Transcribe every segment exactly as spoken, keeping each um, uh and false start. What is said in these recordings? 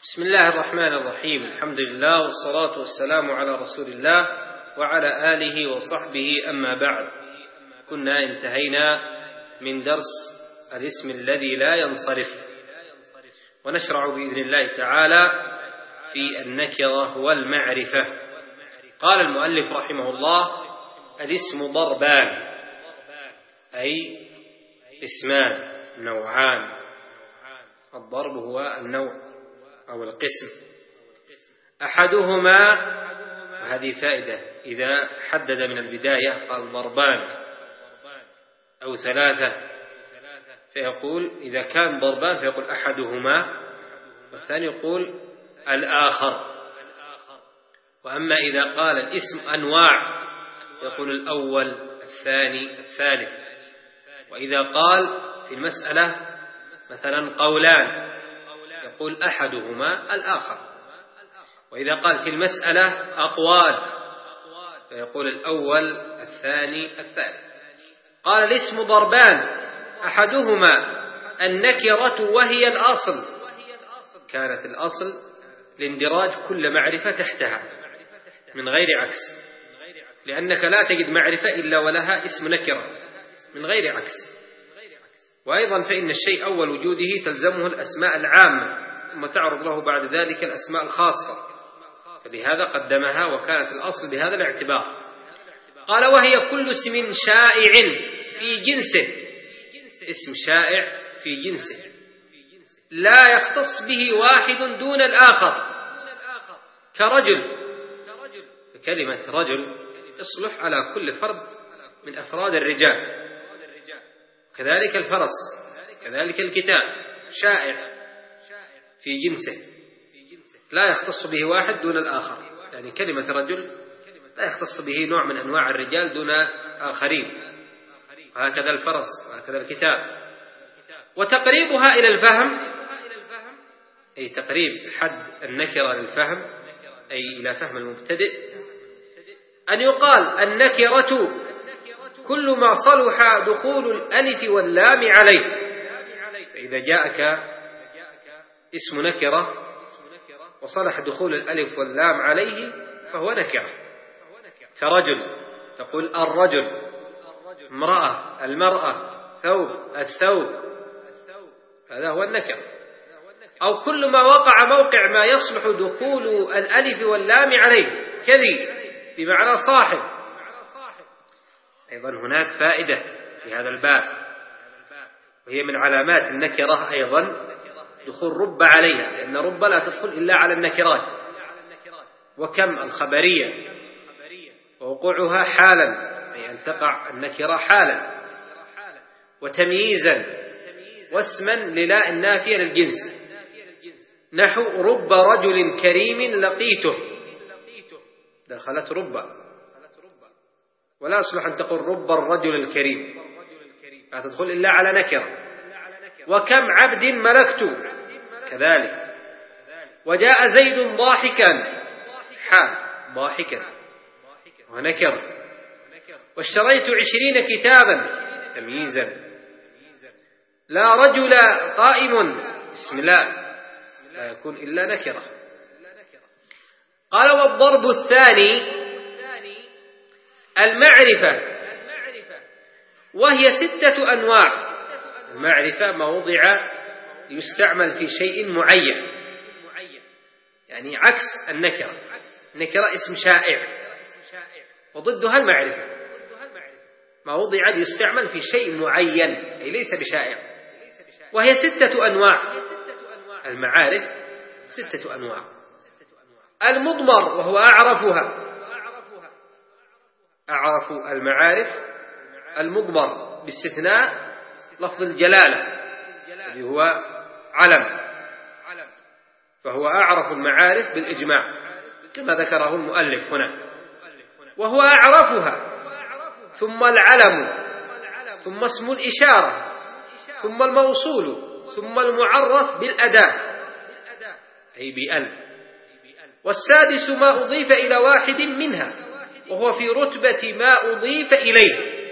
بسم الله الرحمن الرحيم. الحمد لله والصلاة والسلام على رسول الله وعلى آله وصحبه. أما بعد، كنا انتهينا من درس الاسم الذي لا ينصرف، ونشرع بإذن الله تعالى في النكرة والمعرفة. قال المؤلف رحمه الله: الاسم ضربان، أي اسمان نوعان. الضرب هو النوع أو القسم. أحدهما، وهذه فائدة، إذا حدد من البداية قال ضربان أو ثلاثة فيقول إذا كان ضربان فيقول أحدهما، والثاني يقول الآخر. وأما إذا قال الاسم أنواع يقول الأول الثاني الثالث. وإذا قال في المسألة مثلا قولان يقول أحدهما الآخر. وإذا قال في المسألة أقوال فيقول الأول الثاني الثالث. قال الاسم ضربان، أحدهما النكرة وهي الأصل، كانت الأصل لاندراج كل معرفة تحتها من غير عكس، لأنك لا تجد معرفة إلا ولها اسم نكرة من غير عكس. وأيضا فإن الشيء أول وجوده تلزمه الأسماء العامة، ثم تعرض له بعد ذلك الأسماء الخاصة، فلهذا قدمها، وكانت الأصل بهذا الاعتبار. قال: وهي كل اسم شائع في جنسه، اسم شائع في جنسه لا يختص به واحد دون الآخر، كرجل، فكلمة رجل يصلح على كل فرد من أفراد الرجال، كذلك الفرس، كذلك الكتاب، شائع في جنسه لا يختص به واحد دون الآخر. يعني كلمة رجل لا يختص به نوع من أنواع الرجال دون آخرين، وهكذا الفرس وهكذا الكتاب. وتقريبها إلى الفهم، أي تقريب حد النكرة للفهم، أي إلى فهم المبتدئ، أن يقال النكرة كل ما صلح دخول الألف واللام عليه. فإذا جاءك اسم نكرة وصلح دخول الألف واللام عليه فهو نكرة، كرجل تقول الرجل، امرأة المرأة، ثوب الثوب، هذا هو النكرة. أو كل ما وقع موقع ما يصلح دخول الألف واللام عليه، كذي بمعنى صاحب. أيضا هناك فائدة في هذا الباب، وهي من علامات النكرة أيضا دخول رب عليها، لأن رب لا تدخل إلا على النكرات، وكم الخبرية، ووقوعها حالا، أي أن تقع النكرة حالا، وتمييزا، واسما للا النافية للجنس، نحو رب رجل كريم لقيته، دخلت رب، ولا أصلح أن تقول رب الرجل الكريم، لا تدخل إلا على نكرة. وكم عبد ملكت، كذلك. وجاء زيد ضاحكا، حال ضاحكا ونكر. واشتريت عشرين كتابا، تمييزا. لا رجل قائم، اسم لا لا يكون إلا نكرة. قال: والضرب الثاني المعرفة، وهي ستة أنواع. المعرفة ما وضع يستعمل في شيء معين، يعني عكس النكرة. النكرة اسم شائع، وضدها المعرفة ما وضع يستعمل في شيء معين، أي ليس بشائع. وهي ستة أنواع. المعارف ستة أنواع: المضمر وهو أعرفها، أعرف المعارف المضمر باستثناء لفظ الجلالة الذي هو علم، فهو أعرف المعارف بالإجماع كما ذكره المؤلف هنا. وهو أعرفها، ثم العلم، ثم اسم الإشارة، ثم الموصول، ثم المعرف بالأداة أي بأل. والسادس ما أضيف إلى واحد منها، وهو في رتبة ما أضيف إليه،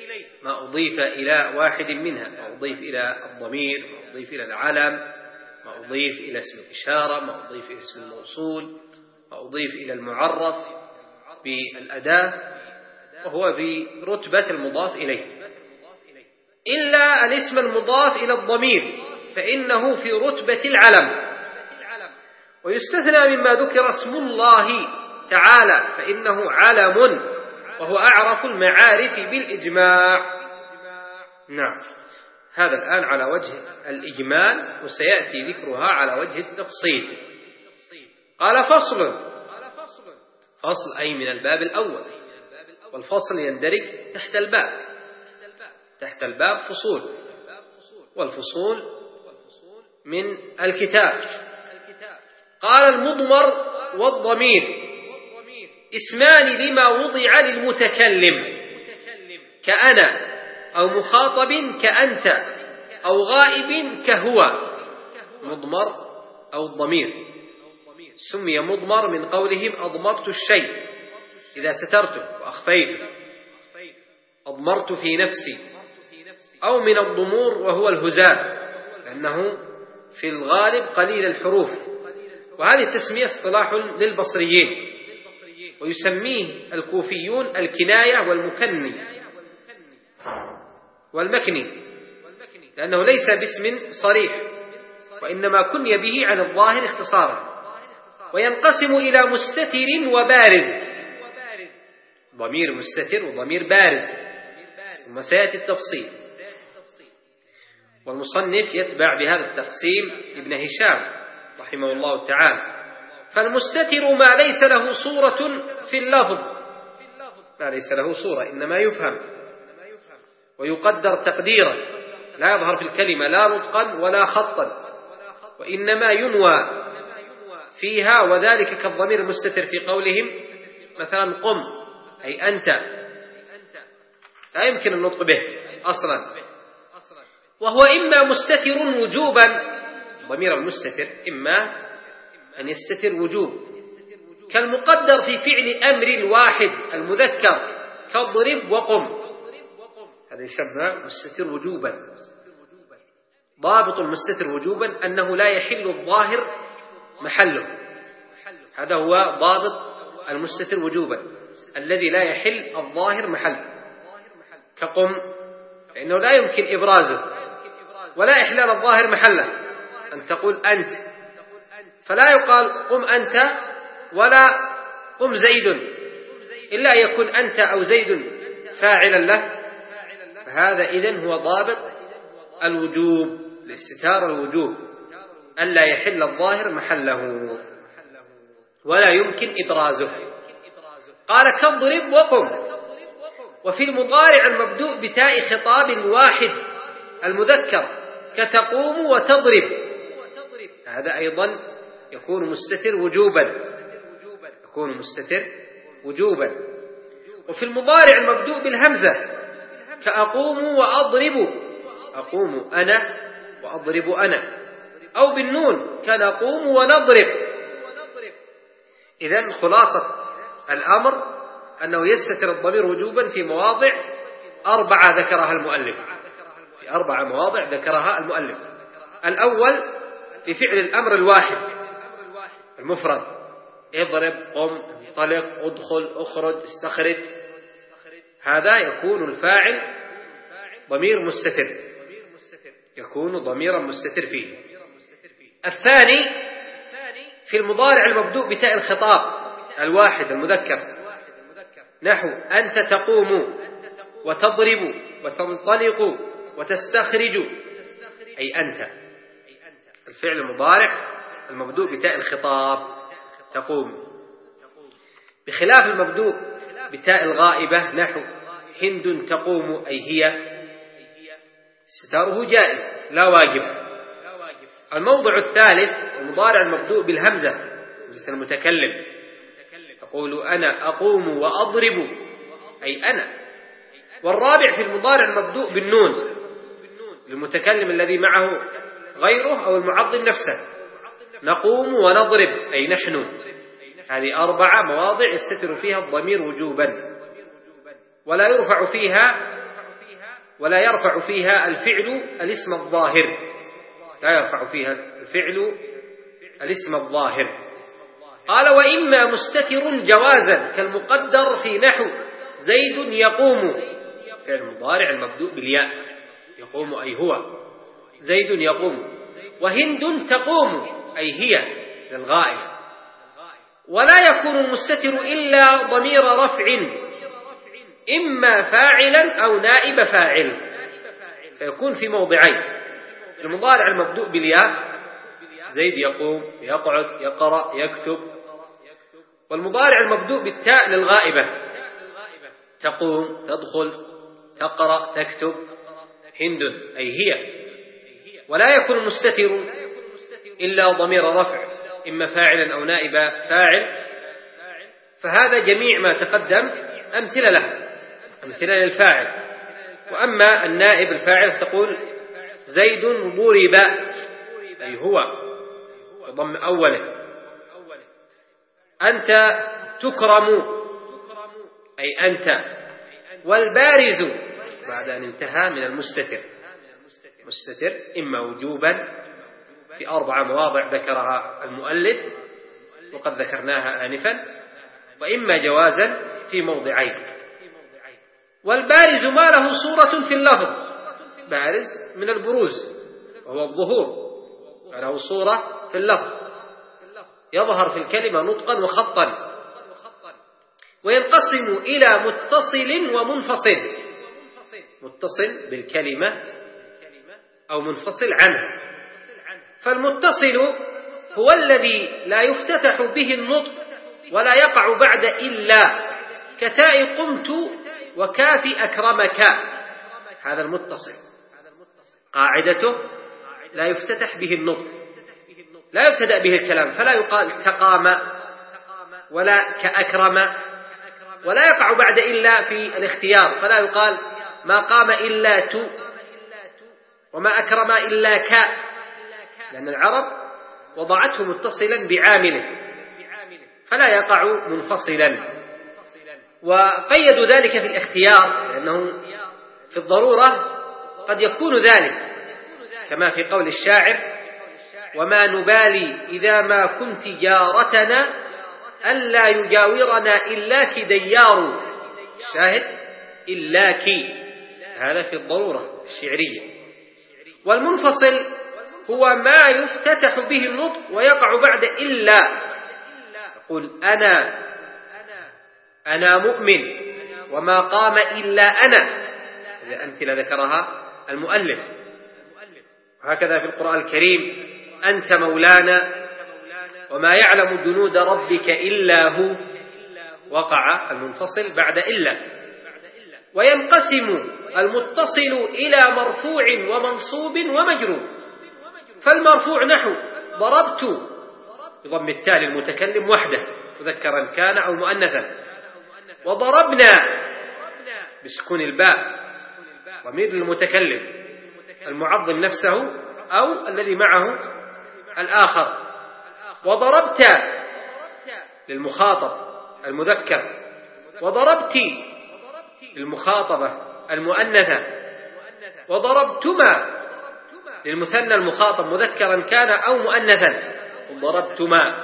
ما أضيف إلى واحد منها، ما أضيف إلى الضمير، ما أضيف إلى العلم، ما ما أضيف إلى اسم الإشارة، ما أضيف إلى اسم الموصول، ما أضيف إلى المعرف بالأداة، وهو برتبة المضاف إليه، إلا الاسم المضاف إلى الضمير فإنه في رتبة العلم. ويستثنى مما ذكر اسم الله تعالى فإنه علم وهو أعرف المعارف بالإجماع. نعم، هذا الآن على وجه الإجمال، وسيأتي ذكرها على وجه التفصيل. قال فصل، فصل أي من الباب الأول، والفصل يندرج تحت الباب، تحت الباب فصول، والفصول من الكتاب. قال المضمر والضمير اسمان لما وضع للمتكلم كأنا، أو مخاطب كأنت، أو غائب كهو. مضمر أو الضمير سمي مضمر من قولهم أضمرت الشيء إذا سترته وأخفيته، أضمرت في نفسي، أو من الضمور وهو الهزال لأنه في الغالب قليل الحروف، وهذه التسمية اصطلاح للبصريين، ويسميه الكوفيون الكناية والمكني والمكني، لأنه ليس باسم صريح، وإنما كني به عن الظاهر اختصارا. وينقسم إلى مستتر وبارز، ضمير مستتر وضمير بارز، ثم سيأتي التفصيل. والمصنف يتبع بهذا التقسيم ابن هشام رحمه الله تعالى. فالمستتر ما ليس له صورة في اللفظ، ما ليس له صورة إنما يفهم ويقدر تقديرا، لا يظهر في الكلمة لا نطقا ولا خطا، وإنما ينوى فيها، وذلك كالضمير المستتر في قولهم مثلا قم أي أنت، لا يمكن النطق به أصلا. وهو إما مستتر وجوبا، ضمير المستتر إما أن يستتر وجوب، كالمقدر في فعل أمر الواحد المذكر كاضرب وقم، هذا يسمى مستتر وجوبا. ضابط المستتر وجوبا أنه لا يحل الظاهر محله، هذا هو ضابط المستتر وجوبا، الذي لا يحل الظاهر محله، كقم فإنه لا يمكن إبرازه، ولا إحلال الظاهر محله، أن تقول أنت، فلا يقال قم أنت ولا قم زيد، إلا أن يكون أنت أو زيد فاعلا له، فهذا إذن هو ضابط الوجوب، الاستتار الوجوب، ألا يحل الظاهر محله ولا يمكن إبرازه. قال كاضرب وقم. وفي المضارع المبدوء بتاء خطاب واحد المذكر كتقوم وتضرب، هذا أيضا يكون مستتر وجوبا، يكون مستتر وجوبا. وفي المضارع المبدوء بالهمزة كأقوم وأضرب، أقوم أنا وأضرب أنا، أو بالنون كنقوم ونضرب. إذن خلاصة الأمر أنه يستتر الضمير وجوبا في مواضع أربعة ذكرها المؤلف، في أربعة مواضع ذكرها المؤلف. الأول في فعل الأمر الواحد المفرد، اضرب قم انطلق ادخل اخرج استخرج، هذا يكون الفاعل ضمير مستتر، يكون ضميرا مستتر فيه. الثاني في المضارع المبدوء بتاء الخطاب الواحد المذكر، نحو أنت تقوم وتضرب وتنطلق وتستخرج، أي أنت، الفعل المضارع المبدوء بتاء الخطاب تقوم، بخلاف المبدوء بتاء الغائبة نحو هند تقوم، أي هي، استتاره جائز لا واجب. الموضع الثالث المضارع المبدوء بالهمزة، همزة المتكلم، تقول أنا أقوم وأضرب، أي أنا. والرابع في المضارع المبدوء بالنون للمتكلم الذي معه غيره أو المعظم نفسه، نقوم ونضرب، أي نحن. هذه أربعة مواضع يستتر فيها الضمير وجوبا، ولا يرفع فيها ولا يرفع فيها الفعل الاسم الظاهر، لا يرفع فيها الفعل الاسم الظاهر. قال وإما مستتر جوازا كالمقدر في نحو زيد يقوم، فعل مضارع المبدوء بالياء، يقوم أي هو، زيد يقوم، وهند تقوم أي هي للغائب. ولا يكون المستتر إلا ضمير رفع إما فاعلا أو نائب فاعل، فيكون في موضعين: المضارع المبدوء بالياء زيد يقوم يقعد يقرأ يكتب، والمضارع المبدوء بالتاء للغائبة تقوم تدخل تقرأ تكتب، هند أي هي. ولا يكون المستتر إلا ضمير رفع إما فاعلا أو نائب فاعل، فهذا جميع ما تقدم أمثلة له، أمثلة للفاعل. وأما النائب الفاعل تقول زيد ضرب أي هو بضم أوله، أنت تكرم أي أنت، والبارز بعد أن انتهى من المستتر، مستتر إما وجوبا في أربع مواضع ذكرها المؤلف وقد ذكرناها آنفا، وإما جوازا في موضعين. والبارز ما له صورة في اللفظ، بارز من البروز وهو الظهور، ما له صورة في اللفظ يظهر في الكلمة نطقا وخطا. وينقسم إلى متصل ومنفصل، متصل بالكلمة أو منفصل عنها. فالمتصل هو الذي لا يفتتح به النطق ولا يقع بعد إلا، كتاء قمت وكاف أكرمك، هذا المتصل قاعدته لا يفتتح به النطق، لا يبتدأ به الكلام، فلا يقال تقام ولا كأكرم، ولا يقع بعد إلا في الاختيار، فلا يقال ما قام إلا تو وما أكرم إلا كا، لأن العرب وضعته متصلا بعامله فلا يقع منفصلا. وقيدوا ذلك في الاختيار لأنه في الضرورة قد يكون ذلك، كما في قول الشاعر وما نبالي إذا ما كنت جارتنا ألا يجاورنا إلاك ديار، الشاهد إلاك، هذا في الضرورة الشعرية. والمنفصل هو ما يفتتح به النطق ويقع بعد إلا، يقول أنا أنا مؤمن وما قام إلا أنا، هذه أمثلة ذكرها المؤلف. وهكذا في القرآن الكريم أنت مولانا وما يعلم جنود ربك إلا هو، وقع المنفصل بعد إلا. وينقسم المتصل إلى مرفوع ومنصوب ومجرور. فالمرفوع نحو ضربت بضم التاء للمتكلم وحده مذكرا كان أو مؤنثا، وضربنا بسكون الباء ضمير للمتكلم المعظم نفسه أو الذي معه الآخر، وضربت للمخاطب المذكر، وضربت للمخاطبة المؤنثة، وضربتما للمثنى المخاطب مذكرا كان أو مؤنثا، وضربتما،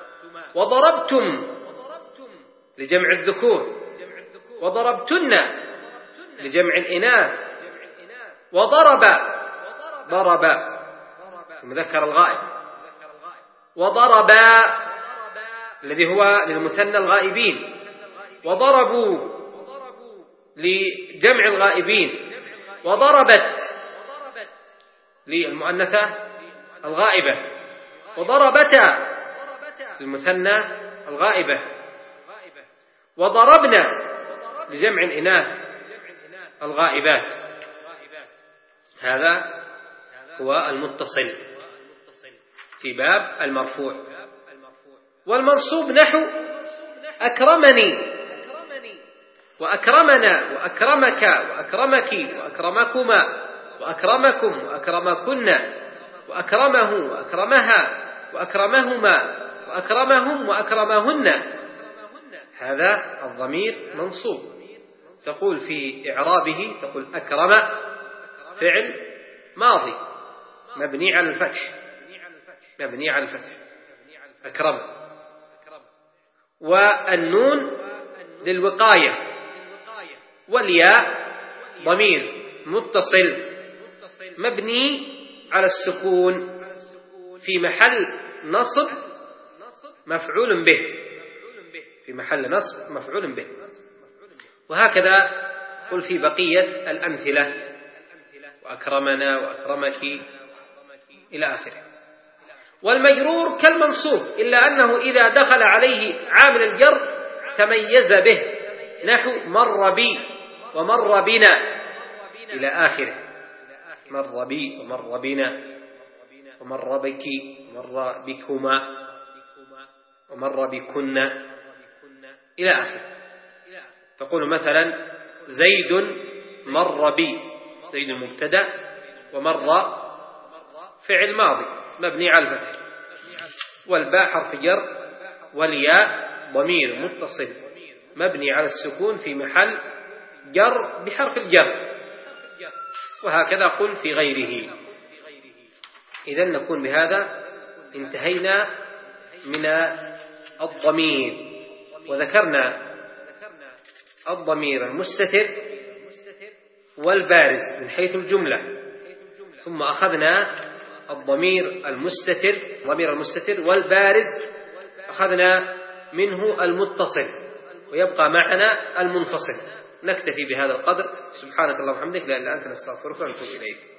وضربتم لجمع الذكور، وضربتن لجمع الإناث، وضرب ضرب المذكر الغائب، وضرب الذي هو للمثنى الغائبين، وضربوا لجمع الغائبين، وضربت للمؤنثة الغائبة، وضربتا للمثنى الغائبة، وضربنا لجمع الإناث الغائبات. هذا هو المتصل في باب المرفوع. والمنصوب نحو أكرمني وأكرمنا وأكرمك وأكرمك وأكرمكما وأكرمكم وأكرمكن وأكرمه وأكرمها وأكرمهما وأكرمهم وأكرمهن، هذا الضمير منصوب. تقول في إعرابه تقول أكرم فعل ماضي مبني على الفتح مبني على الفتح أكرم. والنون للوقاية، والياء ضمير متصل مبني على السكون في محل نصب مفعول به في محل نصب مفعول به. وهكذا قل في بقية الأمثلة، وأكرمنا وأكرمك إلى آخره. والمجرور كالمنصوب إلا أنه إذا دخل عليه عامل الجر تميز به، نحو مر بي ومر بنا إلى آخره، مر بي ومر بنا ومر بك ومر بكما ومر بكنا إلى آخره. تقول مثلا زيد مر بي، زيد مبتدأ ومر فعل ماضي مبني على الفتح، والباء حرف جر، والياء ضمير متصل مبني على السكون في محل جر بحرف الجر. وهكذا قل في غيره. إذن نكون بهذا انتهينا من الضمير، وذكرنا الضمير المستتر والبارز من حيث الجملة، ثم أخذنا الضمير المستتر ضمير المستتر والبارز أخذنا منه المتصل، ويبقى معنا المنفصل. نكتفي بهذا القدر. سبحانك اللهم وبحمدك، لا إله إلا أنت، نستغفرك ونتوب إليك.